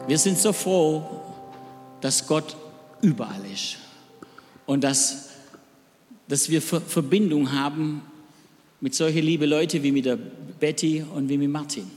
Wir sind so froh, dass Gott überall ist und dass wir Verbindung haben mit solchen lieben Leuten wie mit der Betty und wie mit Martin.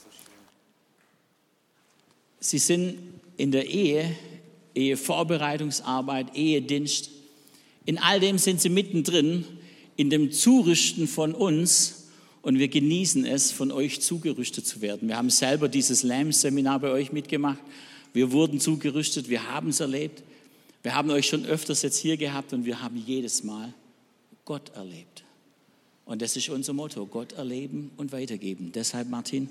Sie sind in der Ehevorbereitungsarbeit, Ehedienst. In all dem sind sie mittendrin, in dem Zurüsten von uns, und wir genießen es, von euch zugerüstet zu werden. Wir haben selber dieses LAMP-Seminar bei euch mitgemacht. Wir wurden zugerüstet, wir haben es erlebt. Wir haben euch schon öfters jetzt hier gehabt und wir haben jedes Mal Gott erlebt. Und das ist unser Motto, Gott erleben und weitergeben. Deshalb, Martin,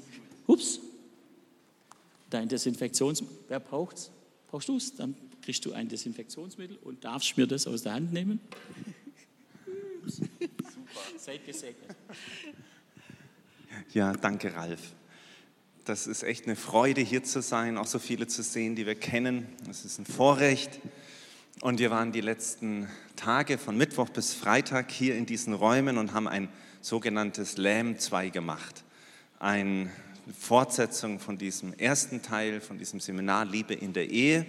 dein Desinfektionsmittel, wer braucht's? Brauchst du es? Dann kriegst du ein Desinfektionsmittel und darfst mir das aus der Hand nehmen. Super, seid gesegnet. Ja, danke Ralf. Das ist echt eine Freude, hier zu sein, auch so viele zu sehen, die wir kennen. Es ist ein Vorrecht. Und wir waren die letzten Tage von Mittwoch bis Freitag hier in diesen Räumen und haben ein sogenanntes LAMP 2 gemacht. Eine Fortsetzung von diesem ersten Teil, von diesem Seminar Liebe in der Ehe.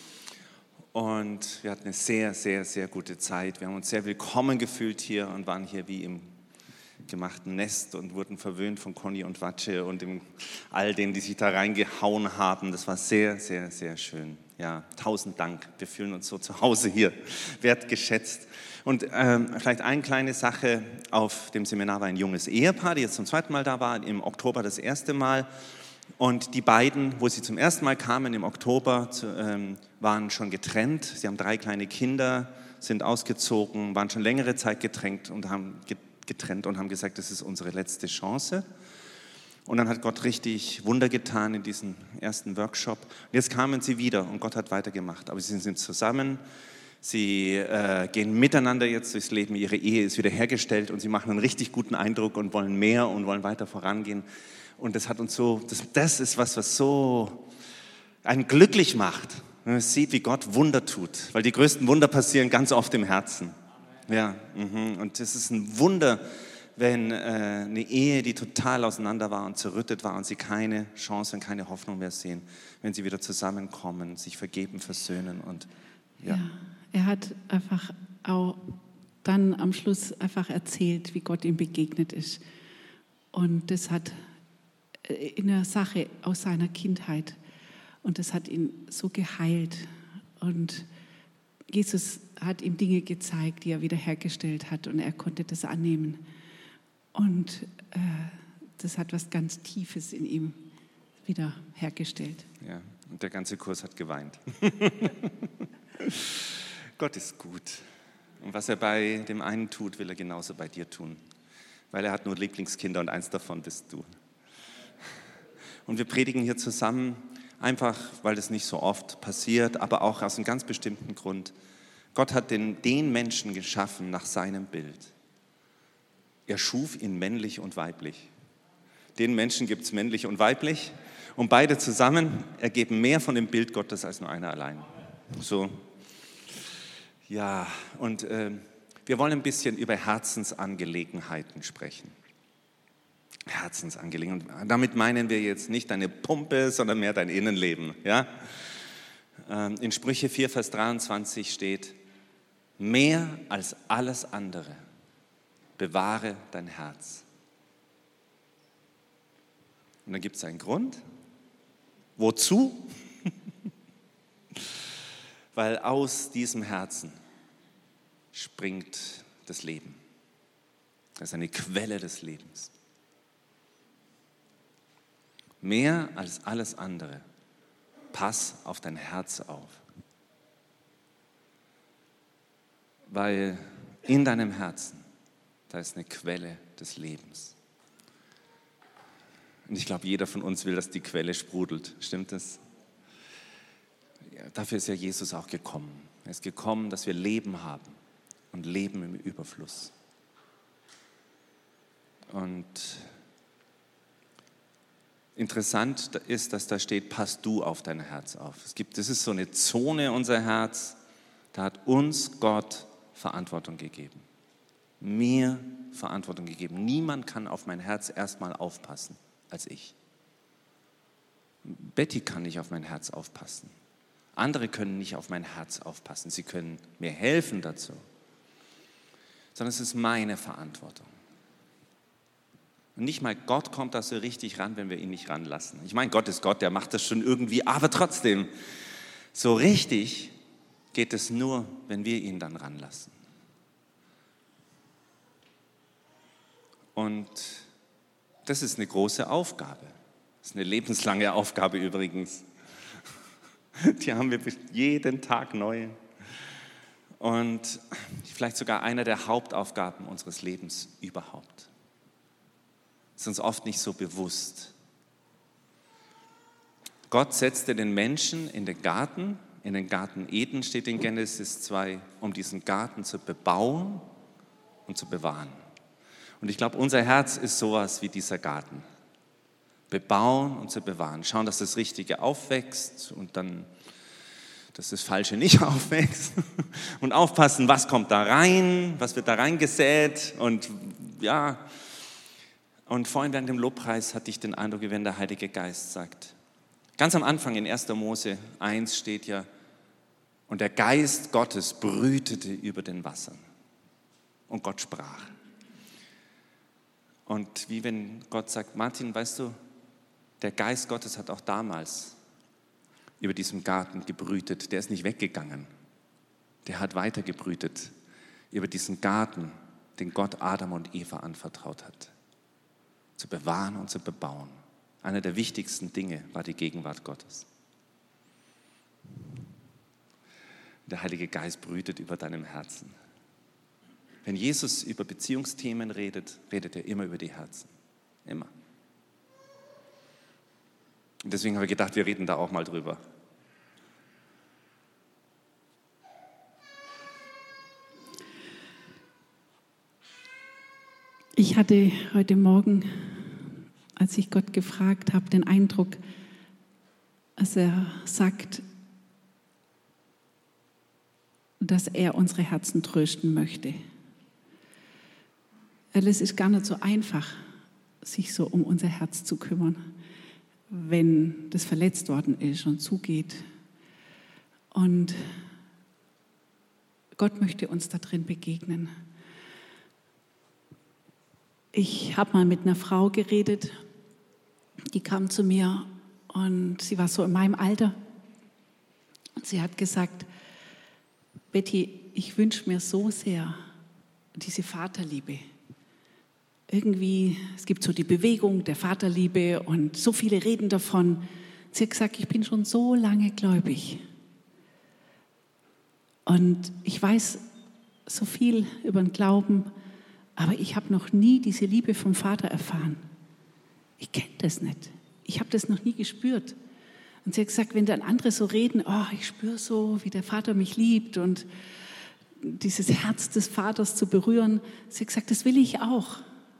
Und wir hatten eine sehr, sehr, sehr gute Zeit. Wir haben uns sehr willkommen gefühlt hier und waren hier wie im gemachten Nest und wurden verwöhnt von Conny und Watsche und all denen, die sich da reingehauen haben. Das war sehr, sehr, sehr schön. Ja, 1000 Dank. Wir fühlen uns so zu Hause hier, wertgeschätzt. Und vielleicht eine kleine Sache, auf dem Seminar war ein junges Ehepaar, die jetzt zum zweiten Mal da war, im Oktober das erste Mal. Und die beiden, wo sie zum ersten Mal kamen im Oktober, waren schon getrennt. Sie haben 3 kleine Kinder, sind ausgezogen, waren schon längere Zeit getrennt und haben gesagt, das ist unsere letzte Chance. Und dann hat Gott richtig Wunder getan in diesem ersten Workshop. Und jetzt kamen sie wieder und Gott hat weitergemacht. Aber sie sind zusammen, sie gehen miteinander jetzt durchs Leben, ihre Ehe ist wieder hergestellt und sie machen einen richtig guten Eindruck und wollen mehr und wollen weiter vorangehen. Und das hat uns so, das ist was so einen glücklich macht. Man sieht, wie Gott Wunder tut, weil die größten Wunder passieren ganz oft im Herzen. Ja, und es ist ein Wunder, wenn eine Ehe, die total auseinander war und zerrüttet war und sie keine Chance und keine Hoffnung mehr sehen, wenn sie wieder zusammenkommen, sich vergeben, versöhnen und ja. Er hat einfach auch dann am Schluss einfach erzählt, wie Gott ihm begegnet ist. Und das hat in der Sache aus seiner Kindheit und das hat ihn so geheilt und Jesus hat ihm Dinge gezeigt, die er wiederhergestellt hat und er konnte das annehmen. Und das hat was ganz Tiefes in ihm wiederhergestellt. Ja, und der ganze Kurs hat geweint. Gott ist gut. Und was er bei dem einen tut, will er genauso bei dir tun. Weil er hat nur Lieblingskinder und eins davon bist du. Und wir predigen hier zusammen, einfach weil das nicht so oft passiert, aber auch aus einem ganz bestimmten Grund. Gott hat den Menschen geschaffen nach seinem Bild. Er schuf ihn männlich und weiblich. Den Menschen gibt es männlich und weiblich und beide zusammen ergeben mehr von dem Bild Gottes als nur einer allein. So, ja, und wir wollen ein bisschen über Herzensangelegenheiten sprechen. Herzensangelegenheiten. Damit meinen wir jetzt nicht deine Pumpe, sondern mehr dein Innenleben. Ja? In Sprüche 4, Vers 23 steht, mehr als alles andere bewahre dein Herz. Und dann gibt es einen Grund. Wozu? Weil aus diesem Herzen springt das Leben. Das ist eine Quelle des Lebens. Mehr als alles andere, pass auf dein Herz auf. Weil in deinem Herzen, da ist eine Quelle des Lebens. Und ich glaube, jeder von uns will, dass die Quelle sprudelt. Stimmt das? Ja, dafür ist ja Jesus auch gekommen. Er ist gekommen, dass wir Leben haben und Leben im Überfluss. Und interessant ist, dass da steht, pass du auf dein Herz auf. Das ist so eine Zone, unser Herz, da hat uns Gott Verantwortung gegeben. Mir Verantwortung gegeben. Niemand kann auf mein Herz erstmal aufpassen als ich. Betty kann nicht auf mein Herz aufpassen. Andere können nicht auf mein Herz aufpassen. Sie können mir helfen dazu. Sondern es ist meine Verantwortung. Und nicht mal Gott kommt da so richtig ran, wenn wir ihn nicht ranlassen. Ich meine, Gott ist Gott, der macht das schon irgendwie, aber trotzdem, so richtig geht es nur, wenn wir ihn dann ranlassen. Und das ist eine große Aufgabe. Das ist eine lebenslange Aufgabe übrigens. Die haben wir jeden Tag neu. Und vielleicht sogar eine der Hauptaufgaben unseres Lebens überhaupt. Das ist uns oft nicht so bewusst. Gott setzte den Menschen in den Garten Eden steht in Genesis 2, um diesen Garten zu bebauen und zu bewahren. Und ich glaube, unser Herz ist sowas wie dieser Garten. Bebauen und zu bewahren. Schauen, dass das Richtige aufwächst und dann, dass das Falsche nicht aufwächst. Und aufpassen, was kommt da rein, was wird da reingesät. Und ja, und vorhin während dem Lobpreis hatte ich den Eindruck, wie wenn der Heilige Geist sagt. Ganz am Anfang in 1. Mose 1 steht ja, und der Geist Gottes brütete über den Wassern. Und Gott sprach. Und wie wenn Gott sagt, Martin, weißt du, der Geist Gottes hat auch damals über diesem Garten gebrütet. Der ist nicht weggegangen. Der hat weiter gebrütet über diesen Garten, den Gott Adam und Eva anvertraut hat. Zu bewahren und zu bebauen. Einer der wichtigsten Dinge war die Gegenwart Gottes. Der Heilige Geist brütet über deinem Herzen. Wenn Jesus über Beziehungsthemen redet, redet er immer über die Herzen. Immer. Und deswegen habe ich gedacht, wir reden da auch mal drüber. Ich hatte heute Morgen, als ich Gott gefragt habe, den Eindruck, als er sagt, dass er unsere Herzen trösten möchte. Weil es ist gar nicht so einfach, sich so um unser Herz zu kümmern, wenn das verletzt worden ist und zugeht. Und Gott möchte uns da drin begegnen. Ich habe mal mit einer Frau geredet, die kam zu mir und sie war so in meinem Alter. Und sie hat gesagt, Betty, ich wünsche mir so sehr diese Vaterliebe. Irgendwie, es gibt so die Bewegung der Vaterliebe und so viele reden davon. Sie hat gesagt, ich bin schon so lange gläubig. Und ich weiß so viel über den Glauben, aber ich habe noch nie diese Liebe vom Vater erfahren. Ich kenne das nicht. Ich habe das noch nie gespürt. Und sie hat gesagt, wenn dann andere so reden, oh, ich spüre so, wie der Vater mich liebt und dieses Herz des Vaters zu berühren, sie hat gesagt, das will ich auch.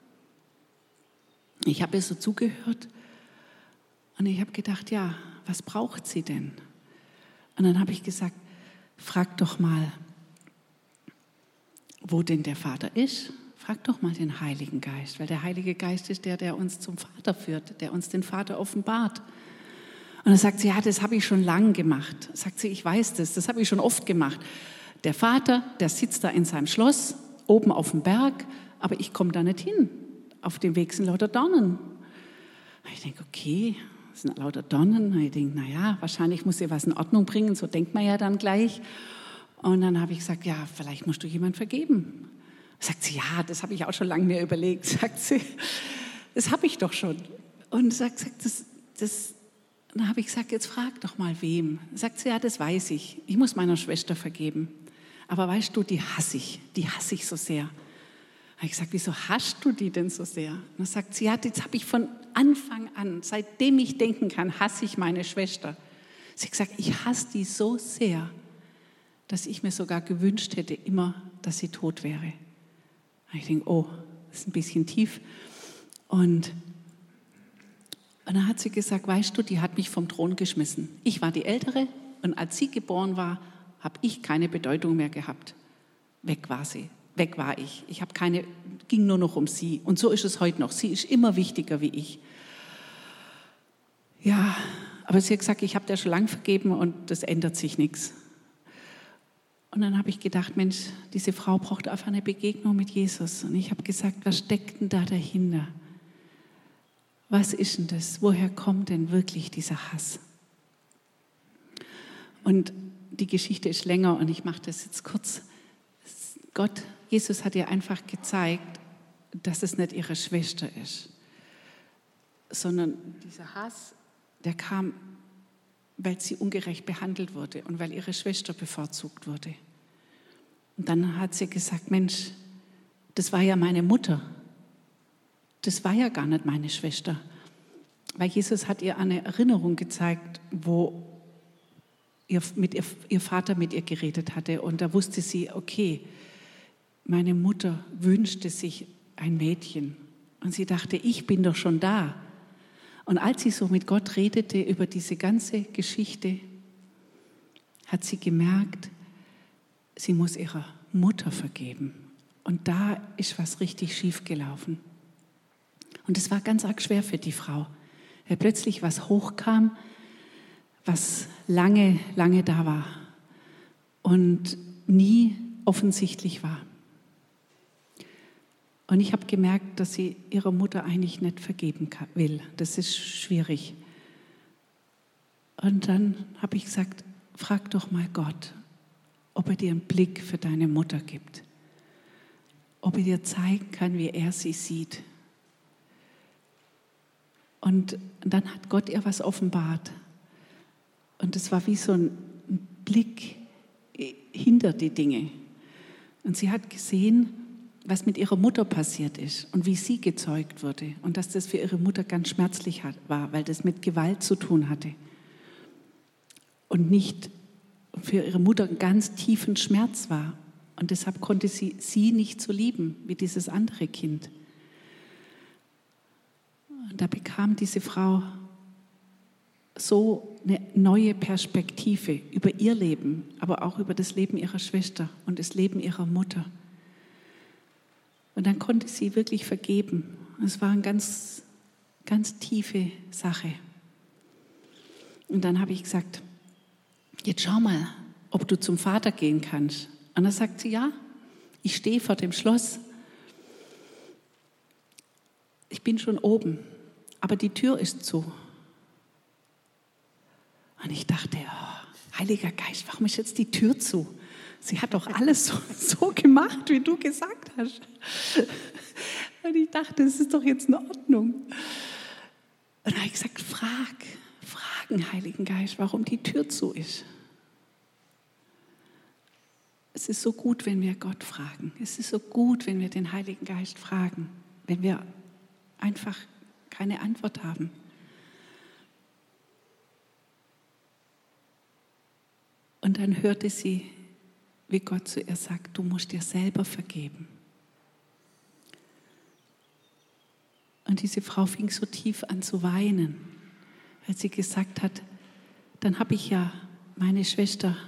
Ich habe ihr so zugehört und ich habe gedacht, ja, was braucht sie denn? Und dann habe ich gesagt, frag doch mal, wo denn der Vater ist. Frag doch mal den Heiligen Geist, weil der Heilige Geist ist der, der uns zum Vater führt, der uns den Vater offenbart. Und dann sagt sie, ja, das habe ich schon lange gemacht. Sagt sie, ich weiß das habe ich schon oft gemacht. Der Vater, der sitzt da in seinem Schloss, oben auf dem Berg, aber ich komme da nicht hin. Auf dem Weg sind lauter Dornen. Ich denke, okay, das sind lauter Dornen. Und ich denke, naja, wahrscheinlich muss sie was in Ordnung bringen, so denkt man ja dann gleich. Und dann habe ich gesagt, ja, vielleicht musst du jemand vergeben. Sagt sie, ja, das habe ich auch schon lange mir überlegt. Sagt sie, das habe ich doch schon. Und sagt dann habe ich gesagt, jetzt frag doch mal wem. Sagt sie, ja, das weiß ich. Ich muss meiner Schwester vergeben. Aber weißt du, die hasse ich so sehr. Habe ich gesagt, wieso hasst du die denn so sehr? Und dann sagt sie, ja, jetzt habe ich von Anfang an, seitdem ich denken kann, hasse ich meine Schwester. Sie hat gesagt, ich hasse die so sehr, dass ich mir sogar gewünscht hätte, immer, dass sie tot wäre. Und ich denke, oh, das ist ein bisschen tief. Und dann hat sie gesagt, weißt du, die hat mich vom Thron geschmissen. Ich war die Ältere und als sie geboren war, habe ich keine Bedeutung mehr gehabt. Weg war sie. Weg war ich. Ging nur noch um sie. Und so ist es heute noch. Sie ist immer wichtiger wie ich. Ja, Aber sie hat gesagt, ich habe dir schon lange vergeben und das ändert sich nichts. Und dann habe ich gedacht, Mensch, diese Frau braucht einfach eine Begegnung mit Jesus. Und ich habe gesagt, was steckt denn da dahinter? Was ist denn das? Woher kommt denn wirklich dieser Hass? Und die Geschichte ist länger und ich mache das jetzt kurz. Jesus hat ihr einfach gezeigt, dass es nicht ihre Schwester ist, sondern dieser Hass, der kam, weil sie ungerecht behandelt wurde und weil ihre Schwester bevorzugt wurde. Und dann hat sie gesagt, Mensch, das war ja meine Mutter. Das war ja gar nicht meine Schwester. Weil Jesus hat ihr eine Erinnerung gezeigt, wo ihr Vater mit ihr geredet hatte. Und da wusste sie, okay, meine Mutter wünschte sich ein Mädchen. Und sie dachte, ich bin doch schon da. Und als sie so mit Gott redete über diese ganze Geschichte, hat sie gemerkt, sie muss ihrer Mutter vergeben. Und da ist was richtig schief gelaufen. Und es war ganz arg schwer für die Frau, weil plötzlich was hochkam, was lange, lange da war und nie offensichtlich war. Und ich habe gemerkt, dass sie ihrer Mutter eigentlich nicht vergeben will. Das ist schwierig. Und dann habe ich gesagt, frag doch mal Gott, ob er dir einen Blick für deine Mutter gibt. Ob er dir zeigen kann, wie er sie sieht. Und dann hat Gott ihr was offenbart. Und es war wie so ein Blick hinter die Dinge. Und sie hat gesehen, was mit ihrer Mutter passiert ist und wie sie gezeugt wurde. Und dass das für ihre Mutter ganz schmerzlich war, weil das mit Gewalt zu tun hatte. Und nicht für ihre Mutter einen ganz tiefen Schmerz war. Und deshalb konnte sie nicht so lieben wie dieses andere Kind. Und da bekam diese Frau so eine neue Perspektive über ihr Leben, aber auch über das Leben ihrer Schwester und das Leben ihrer Mutter. Und dann konnte sie wirklich vergeben. Es war eine ganz, ganz tiefe Sache. Und dann habe ich gesagt, jetzt schau mal, ob du zum Vater gehen kannst. Und dann sagt sie, ja, ich stehe vor dem Schloss. Ich bin schon oben, aber die Tür ist zu. Und ich dachte, oh, Heiliger Geist, warum ist jetzt die Tür zu? Sie hat doch alles so gemacht, wie du gesagt hast. Und ich dachte, das ist doch jetzt in Ordnung. Und dann habe ich gesagt, fragen, Heiligen Geist, warum die Tür zu ist. Es ist so gut, wenn wir Gott fragen. Es ist so gut, wenn wir den Heiligen Geist fragen, wenn wir einfach keine Antwort haben. Und dann hörte sie, wie Gott zu ihr sagt, du musst dir selber vergeben. Und diese Frau fing so tief an zu weinen, weil sie gesagt hat, dann habe ich ja meine Schwester,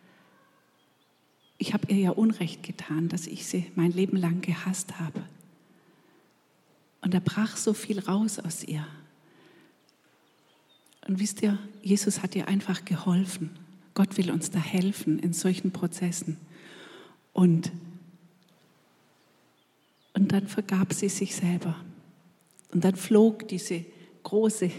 ich habe ihr ja Unrecht getan, dass ich sie mein Leben lang gehasst habe. Und da brach so viel raus aus ihr. Und wisst ihr, Jesus hat ihr einfach geholfen. Gott will uns da helfen in solchen Prozessen. Und dann vergab sie sich selber. Und dann flog diese große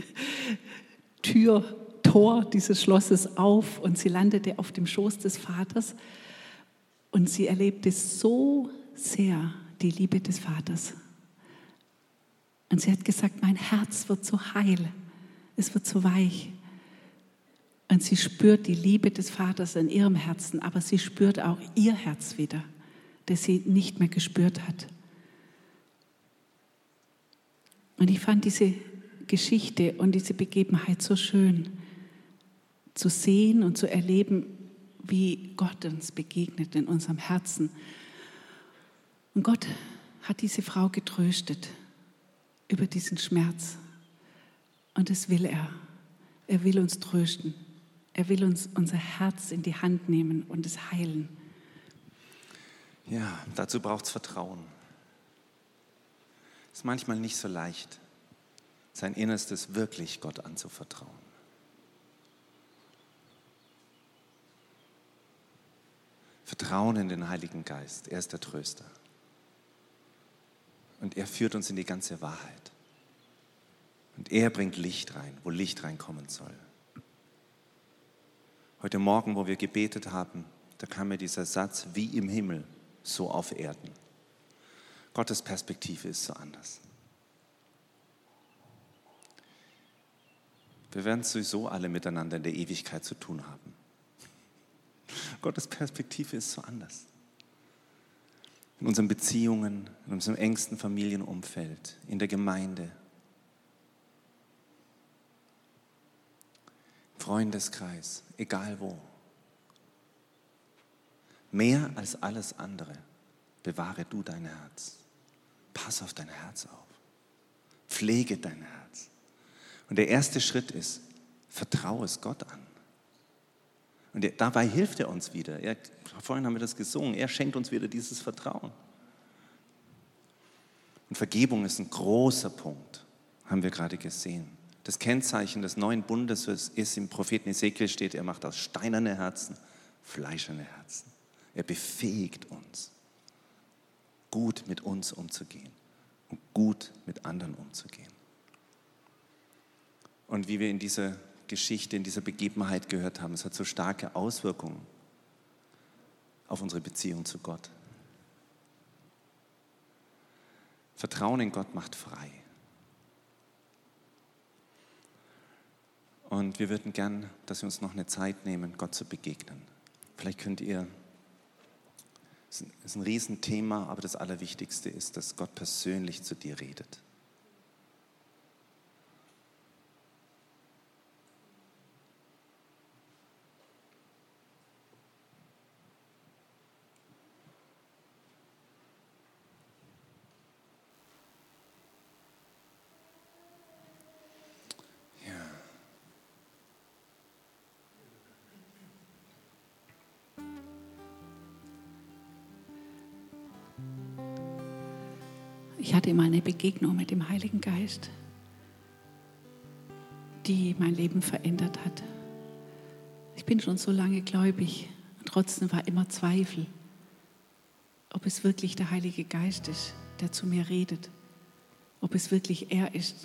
Tor dieses Schlosses auf und sie landete auf dem Schoß des Vaters. Und sie erlebte so sehr die Liebe des Vaters. Und sie hat gesagt, mein Herz wird so heil, es wird so weich. Und sie spürt die Liebe des Vaters in ihrem Herzen, aber sie spürt auch ihr Herz wieder, das sie nicht mehr gespürt hat. Und ich fand diese Geschichte und diese Begebenheit so schön, zu sehen und zu erleben, wie Gott uns begegnet in unserem Herzen. Und Gott hat diese Frau getröstet über diesen Schmerz. Und das will er. Er will uns trösten. Er will uns unser Herz in die Hand nehmen und es heilen. Ja, dazu braucht es Vertrauen. Ist manchmal nicht so leicht, sein Innerstes wirklich Gott anzuvertrauen. Vertrauen in den Heiligen Geist. Er ist der Tröster. Und er führt uns in die ganze Wahrheit. Und er bringt Licht rein, wo Licht reinkommen soll. Heute Morgen, wo wir gebetet haben, da kam mir dieser Satz, wie im Himmel, so auf Erden. Gottes Perspektive ist so anders. Wir werden sowieso alle miteinander in der Ewigkeit zu tun haben. Gottes Perspektive ist so anders. In unseren Beziehungen, in unserem engsten Familienumfeld, in der Gemeinde, im Freundeskreis, egal wo. Mehr als alles andere bewahre du dein Herz. Pass auf dein Herz auf. Pflege dein Herz. Und der erste Schritt ist, vertraue es Gott an. Und dabei hilft er uns wieder. Vorhin haben wir das gesungen. Er schenkt uns wieder dieses Vertrauen. Und Vergebung ist ein großer Punkt, haben wir gerade gesehen. Das Kennzeichen des neuen Bundes ist, im Propheten Ezekiel steht, er macht aus steinerne Herzen fleischerne Herzen. Er befähigt uns, gut mit uns umzugehen und gut mit anderen umzugehen. Und wie wir in dieser Geschichte, in dieser Begebenheit gehört haben, es hat so starke Auswirkungen auf unsere Beziehung zu Gott. Vertrauen in Gott macht frei. Und wir würden gern, dass wir uns noch eine Zeit nehmen, Gott zu begegnen. Vielleicht könnt ihr, es ist ein Riesenthema, aber das Allerwichtigste ist, dass Gott persönlich zu dir redet. Ich hatte mal eine Begegnung mit dem Heiligen Geist, die mein Leben verändert hat. Ich bin schon so lange gläubig und trotzdem war immer Zweifel, ob es wirklich der Heilige Geist ist, der zu mir redet, ob es wirklich er ist,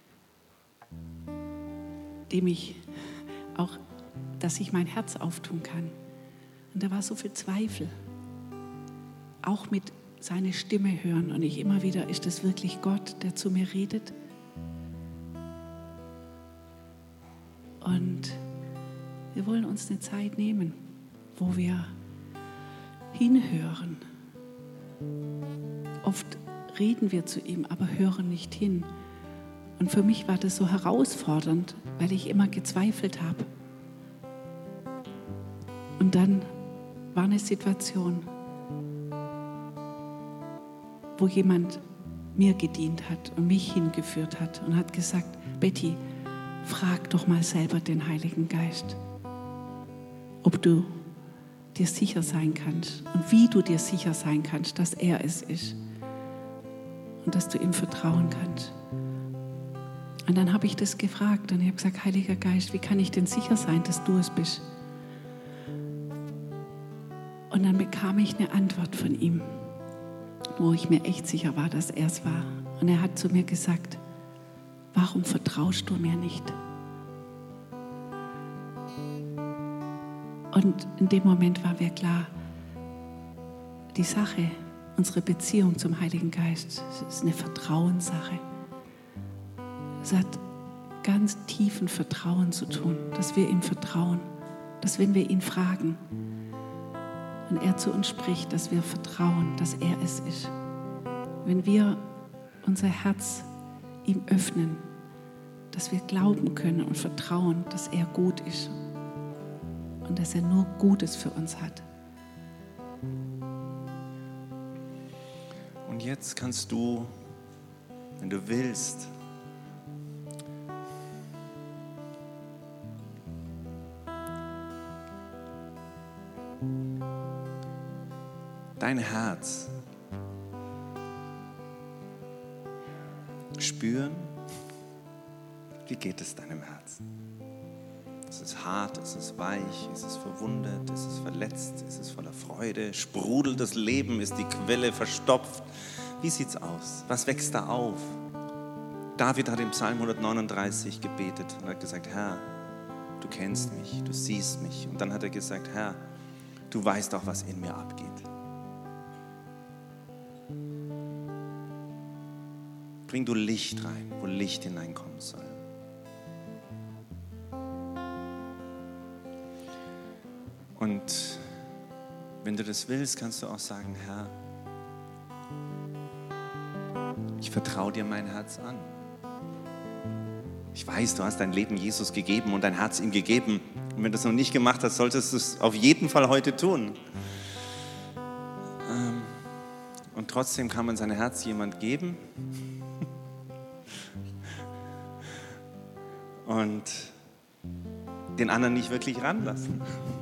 dem ich auch, dass ich mein Herz auftun kann. Und da war so viel Zweifel, auch mit seine Stimme hören und ich immer wieder, ist es wirklich Gott, der zu mir redet? Und wir wollen uns eine Zeit nehmen, wo wir hinhören. Oft reden wir zu ihm, aber hören nicht hin. Und für mich war das so herausfordernd, weil ich immer gezweifelt habe. Und dann war eine Situation, wo jemand mir gedient hat und mich hingeführt hat und hat gesagt, Betty, frag doch mal selber den Heiligen Geist, ob du dir sicher sein kannst und wie du dir sicher sein kannst, dass er es ist und dass du ihm vertrauen kannst. Und dann habe ich das gefragt und ich habe gesagt, Heiliger Geist, wie kann ich denn sicher sein, dass du es bist? Und dann bekam ich eine Antwort von ihm, wo ich mir echt sicher war, dass er es war. Und er hat zu mir gesagt, warum vertraust du mir nicht? Und in dem Moment war mir klar, die Sache, unsere Beziehung zum Heiligen Geist, ist eine Vertrauenssache. Es hat ganz tiefen Vertrauen zu tun, dass wir ihm vertrauen, dass wenn wir ihn fragen, und er zu uns spricht, dass wir vertrauen, dass er es ist. Wenn wir unser Herz ihm öffnen, dass wir glauben können und vertrauen, dass er gut ist und dass er nur Gutes für uns hat. Und jetzt kannst du, wenn du willst, dein Herz spüren, wie geht es deinem Herzen? Ist es hart? Ist es weich? Ist es verwundet? Ist es verletzt? Ist es voller Freude? Sprudelt das Leben? Ist die Quelle verstopft? Wie sieht's aus? Was wächst da auf? David hat im Psalm 139 gebetet und hat gesagt, Herr, du kennst mich, du siehst mich. Und dann hat er gesagt, Herr, du weißt auch, was in mir abgeht. Bring du Licht rein, wo Licht hineinkommen soll. Und wenn du das willst, kannst du auch sagen, Herr, ich vertraue dir mein Herz an. Ich weiß, du hast dein Leben Jesus gegeben und dein Herz ihm gegeben. Und wenn du es noch nicht gemacht hast, solltest du es auf jeden Fall heute tun. Und trotzdem kann man sein Herz jemand geben. Und den anderen nicht wirklich ranlassen.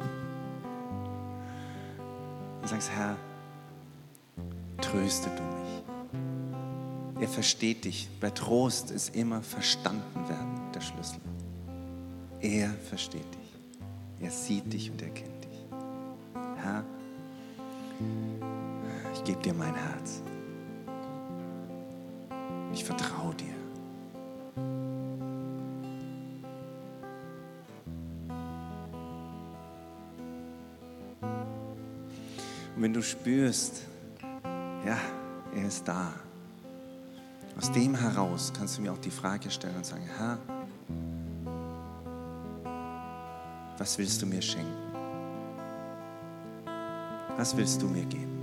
Und sagst, Herr, tröste du mich. Er versteht dich. Bei Trost ist immer verstanden werden der Schlüssel. Er versteht dich. Er sieht dich und er kennt dich. Herr, ich gebe dir mein Herz. Ich vertraue dir. Und wenn du spürst, ja, er ist da, aus dem heraus kannst du mir auch die Frage stellen und sagen, Herr, was willst du mir schenken? Was willst du mir geben?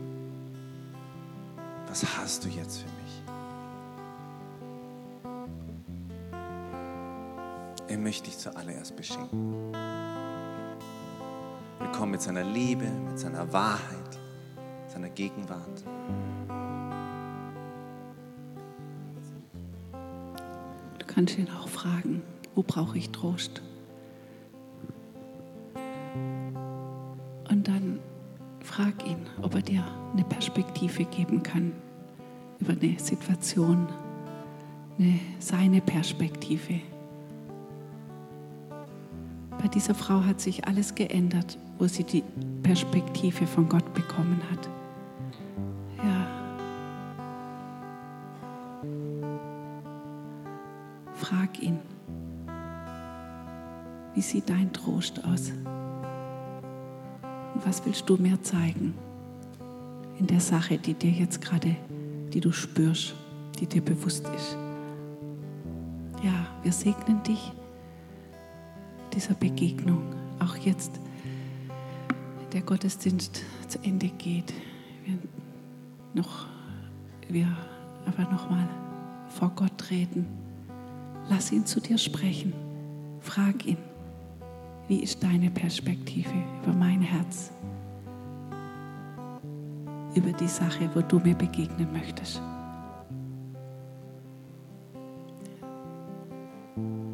Was hast du jetzt für mich? Er möchte dich zuallererst beschenken. Willkommen mit seiner Liebe, mit seiner Wahrheit, seiner Gegenwart. Du kannst ihn auch fragen, wo brauche ich Trost? Und dann frag ihn, ob er dir eine Perspektive geben kann über eine Situation, seine Perspektive. Bei dieser Frau hat sich alles geändert, wo sie die Perspektive von Gott bekommen hat. Ja. Frag ihn, wie sieht dein Trost aus? Und was willst du mir zeigen in der Sache, die dir jetzt gerade, die du spürst, die dir bewusst ist? Ja, wir segnen dich dieser Begegnung, auch jetzt der Gottesdienst zu Ende geht, wir aber nochmal vor Gott treten. Lass ihn zu dir sprechen. Frag ihn, wie ist deine Perspektive über mein Herz, über die Sache, wo du mir begegnen möchtest.